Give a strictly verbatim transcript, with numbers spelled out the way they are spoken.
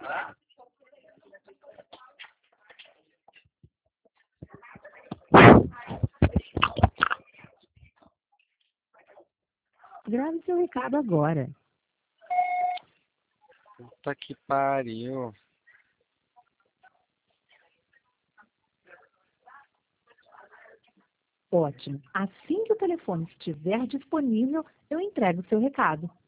Grave seu recado agora. Puta que pariu. Ótimo. Assim que o telefone estiver disponível, eu entrego o seu recado.